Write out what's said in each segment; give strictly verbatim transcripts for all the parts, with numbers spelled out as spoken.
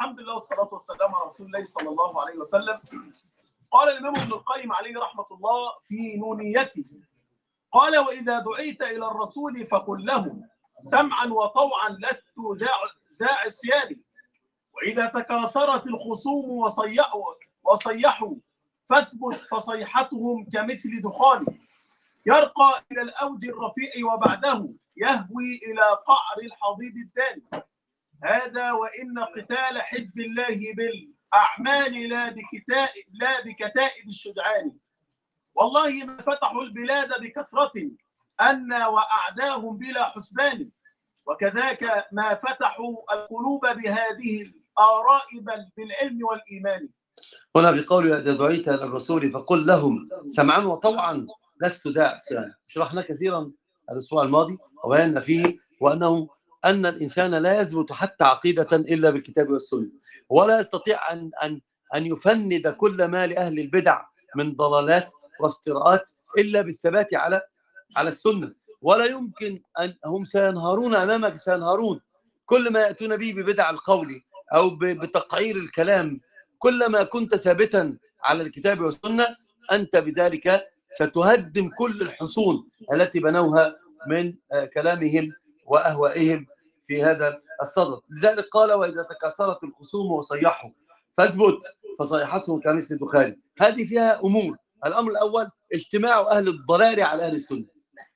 الحمد لله والصلاة والسلام على رسول الله صلى الله عليه وسلم. قال الإمام ابن القيم عليه رحمة الله في نونيته، قال: وإذا دعيت إلى الرسول فقل له سمعا وطوعا لست ذا عصيان، وإذا تكاثرت الخصوم وصيحوا وصيحوا فاثبت فصيحتهم كمثل دخان يرقى إلى الأوج الرفيع وبعده يهوي إلى قعر الحضيض الداني. هذا وإن قتال حزب الله بالأعمال لا بكتائب لا بكتائب الشجعان. والله ما فتحوا البلاد بكثرة أن وأعداهم بلا حسبان، وكذاك ما فتحوا القلوب بهذه الآراء بل بالعلم والإيمان. هنا في قوله: إذا دعيت إلى الرسول فقل لهم سمعا وطوعا لست ذا عصيان. شرحنا كثيرا الأسبوع الماضي وبينا فيه وأنه أن الإنسان لا يثبت حتى عقيدة إلا بالكتاب والسنة، ولا يستطيع أن أن أن يفند كل ما لأهل البدع من ضلالات وافتراءات إلا بالثبات على على السنة. ولا يمكن أن هم سينهارون أمامك، سينهارون كل ما يأتون به ببدع القول أو بتقعير الكلام. كلما كنت ثابتا على الكتاب والسنة أنت بذلك ستهدم كل الحصون التي بنوها من كلامهم وأهوائهم في هذا الصدد. لذلك قال: وإذا تكاثرت الخصوم وصيحوا فاثبت فصيحتهم كمثل دخان. هذه فيها أمور. الأمر الأول: اجتماع أهل الضلال على أهل السنة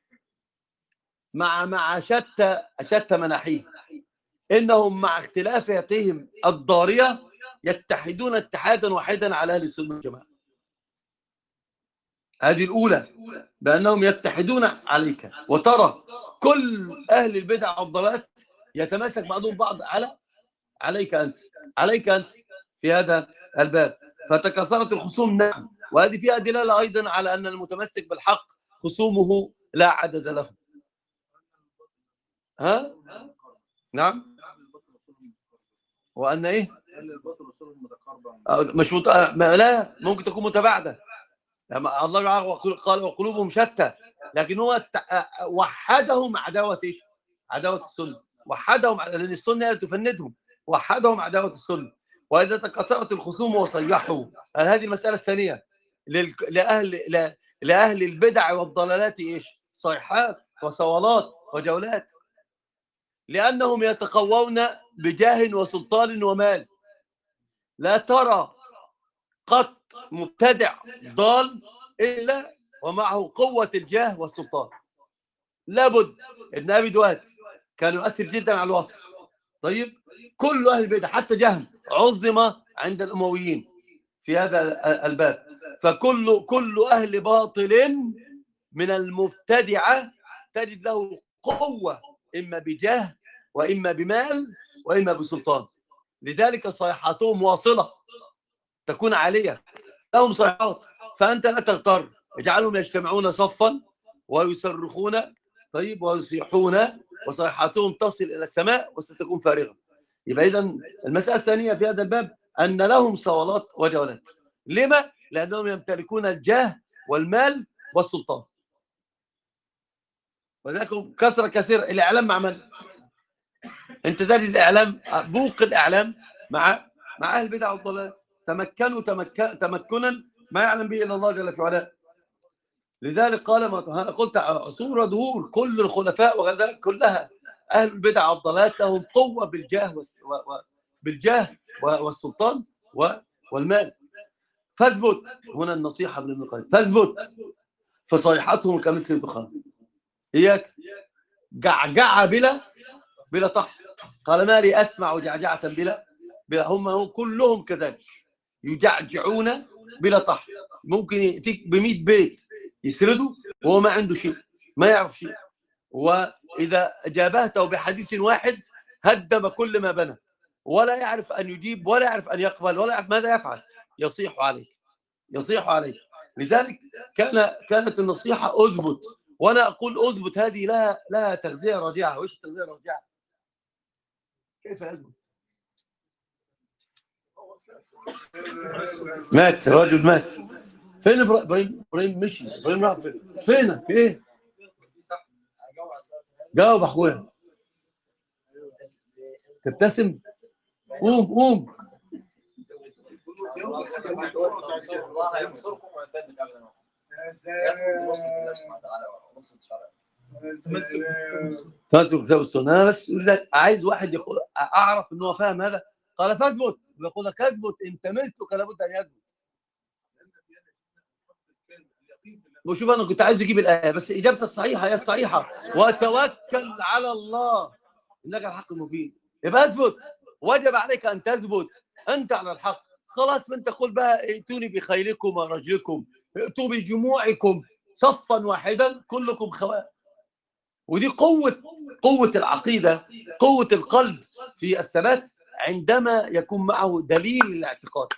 مع مع شتى شتى مناحيه، إنهم مع اختلافاتهم الضارية يتحدون اتحادا واحدا على أهل السنة والجماعة. هذه الأولى، بأنهم يتحدون عليك، وترى كل أهل البدع والضلالات يتماسك بعضهم بعض على عليك أنت عليك أنت في هذا الباب. فتكاثرت الخصوم، نعم، وهذه فيها دلالة أيضا على أن المتمسك بالحق خصومه لا عدد لهم. ها؟ نعم. وأن إيه؟ مش مت... لا، ممكن تكون متباعدة. لما الله قال وقلوبهم شتى، لكن هو وحدهم عداوة إيش؟ عداوة السنة. وحدهم لأن السنة هي تفندهم، وحدهم عداوة السنة. وإذا تكاثرت الخصوم وصيحوا، هذه المسألة الثانية. لأهل لأهل البدع والضلالات إيش؟ صيحات وصولات وجولات، لأنهم يتقوون بجاه وسلطان ومال. لا ترى قط مبتدع ضال إلا ومعه قوة الجاه والسلطان. لابد. ابن أبي دواد كان يؤثر جدا على الوطن. طيب، كل أهل البدع حتى جهم عظم عند الأمويين في هذا الباب. فكل كل أهل باطل من المبتدعة تجد له قوة، إما بجاه وإما بمال وإما بسلطان. لذلك صيحاتهم واصلة تكون عالية، لهم صيحات. فأنت لا تغتر، اجعلهم يجتمعون صفا ويصرخون، طيب، ويصيحون وصيحاتهم تصل إلى السماء وستكون فارغة. يبقى إذن المسألة الثانية في هذا الباب أن لهم صولات وجولات. لما؟ لأنهم يمتلكون الجاه والمال والسلطان. وذلك كثرة كثير. الإعلام مع من؟ أنت داري الإعلام، بوق الإعلام مع مع أهل البدع والضلالات. تمكنوا تمكن تمكنا ما يعلم به إلا الله جل في علاه. لذلك قال: ما أنا قلت عصور دهور كل الخلفاء وغير كلها أهل البدع والضلالات لهم قوة بالجاه والس... و... و... بالجاه والسلطان و... والمال. فاثبت. هنا النصيحة من ابن القيم: فاثبت فصيحتهم كمثل الدخان. إياك جعجعة بلا بلا طح. قال: ما لي أسمع جعجعة بلا بلا. هم كلهم كذلك يجعجعون بلا طح. ممكن يأتيك بمئة بيت يسردوا وهو ما عنده شيء، ما يعرف شيء. وإذا جابهته بحديث واحد هدم كل ما بنى، ولا يعرف أن يجيب ولا يعرف أن يقبل ولا يعرف ماذا يفعل. يصيح عليك يصيح عليك. لذلك كان كانت النصيحة أثبت. وأنا أقول أثبت هذه لها لها تغذية راجعة. وإيش التغذية الراجعة؟ كيف أثبت؟ مات رجل مات. فين ابراهيم؟ ابراهيم مشي. ابراهيم راح فين؟ فين؟ في ايه؟ جاوب اخويا. تبتسم. قوم قوم الله ينصركم ويثبت أقدامكم. يثبت وصل بالله سبحانه وتعالى ووصل الشرع. تمسك كتاب السنه. انا بس يقول لك عايز واحد يقول اعرف ان هو فاهم هذا، قال فاثبت، يقول لك اثبت، انت مثلك لابد ان يثبت. وشوف انا كنت عايز اجيب الايه بس اجابتك صحيحه، هي الصحيحه، وتوكل على الله انك الحق المبين. يبقى اثبت، وجب عليك ان تثبت انت على الحق. خلاص، من تقول بقى ائتوني بخيلكم ورجلكم، ائتوا بجموعكم صفا واحدا كلكم خواء. ودي قوة قوة العقيدة، قوة القلب في الثبات عندما يكون معه دليل الاعتقاد،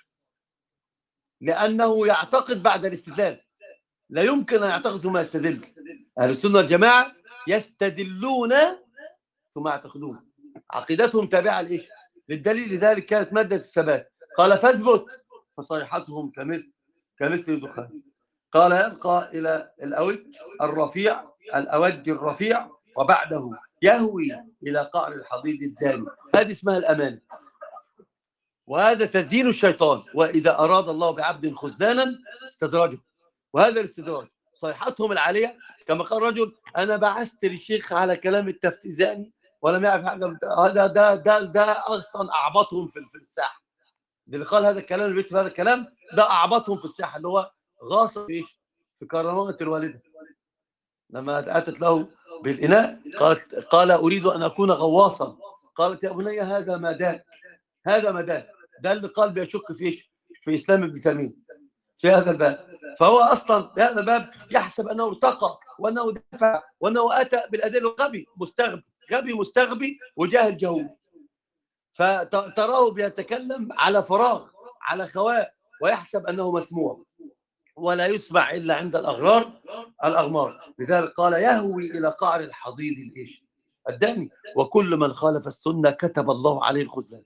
لأنه يعتقد بعد الاستدلال، لا يمكن أن يعتقد ثم يستدل. أهل السنة والجماعة يستدلون ثم يعتقدون، عقيدتهم تابعة لإيش؟ للدليل. لذلك كانت مادة الثبات. قال فاثبت فصيحتهم كمثل كمثل الدخان. قال يبقى إلى الأوج الرفيع، الأوج الرفيع، وبعده يهوي إلى قعر الحضيض الداني. هذه اسمها الأمان، وهذا تزيين الشيطان. وإذا أراد الله بعبد خذلانا استدراجه، وهذا الاستدراج. صيحتهم العالية كما قال رجل: أنا بعثت للشيخ على كلام التفتيزاني ولم يعرف حاجة. هذا ده ده ده أصلا أعبطهم في الساحة. اللي قال هذا الكلام، اللي بيكتب هذا الكلام ده أعبطهم في الساحة، اللي هو غاصب في إيش؟ في كرامة الوالدة. لما أتت له بالإناء قالت قال أريد أن أكون غواصا. قالت يا بني هذا مداك، هذا مداك. ده اللي قال بيشك في إيش؟ في إسلام ابن تيمية في هذا الباب. فهو أصلا هذا الباب يحسب أنه ارتقى وأنه دفع وأنه أتى بالأدلة. غبي مستغبي، غبي مستغبي وجاهل جهول. فتراه بيتكلم على فراغ، على خواء، ويحسب أنه مسموع، ولا يسمع إلا عند الأغرار الأغمار. لذلك قال يهوي إلى قعر الحضيض الإيش؟ الداني. وكل من خالف السنة كتب الله عليه الخذلان.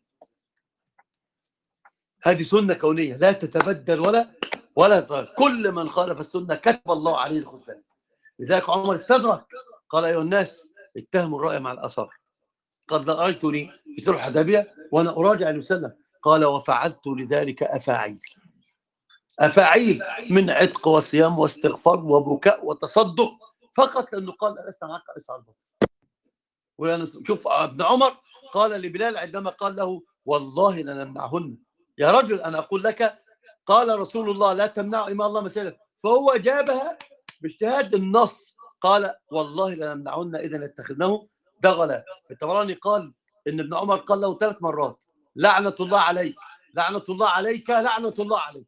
هذه سنة كونية لا تتبدل ولا ولا تغير. كل من خالف السنة كتب الله عليه الخذلان. لذلك عمر استدرك قال أيها الناس اتهموا الرأي مع الأثر. قد رأيتني في صلح الحديبية وأنا أراجع النبي صلى الله عليه وسلم، قال وفعلت لذلك أفاعيل أفاعيل من عتق وصيام واستغفار وبكاء وتصدق، فقط لأنه قال لست معك أسعى البطل. شوف ابن عمر قال لبلال عندما قال له والله لنمنعهن. يا رجل أنا أقول لك قال رسول الله لا تمنعوا إماء الله مسألة، فهو جابها باجتهاد النص. قال والله لنمنعهن إذا اتخذناه دغلا. الطبراني قال إن ابن عمر قال له ثلاث مرات لعنة الله عليك، لعنة الله عليك، لعنة الله عليك.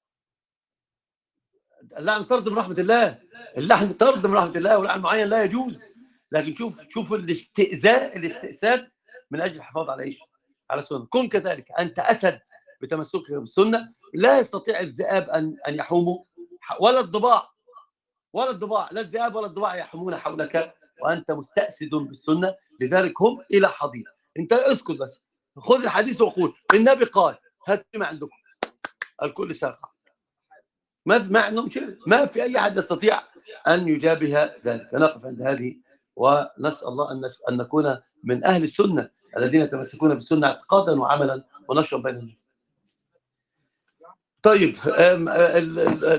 اللعن طرد من رحمة الله، اللعن طرد من رحمة الله، واللعن معين لا يجوز. لكن شوف شوف الاستئذاء الاستئساد من أجل الحفاظ على إيش؟ على السنة. كن كذلك أنت أسد بتمسكك بالسنة، لا يستطيع الذئاب أن أن يحوموا، ولا الضباع ولا الضباع لا الذئاب ولا الضباع يحومون حولك وأنت مستأسد بالسنة. لذلك هم إلى حضيض. أنت اسكت بس، خذ الحديث وقول النبي قال، هات ما عندكم الكل ساقع. ما ما عندهم شيء، ما في أي أحد يستطيع أن يجابه ذلك. نقف عند هذه ونسأل الله أن أن نكون من أهل السنة الذين يتمسكون بالسنة اعتقادا وعملا ونشرا بين الناس. طيب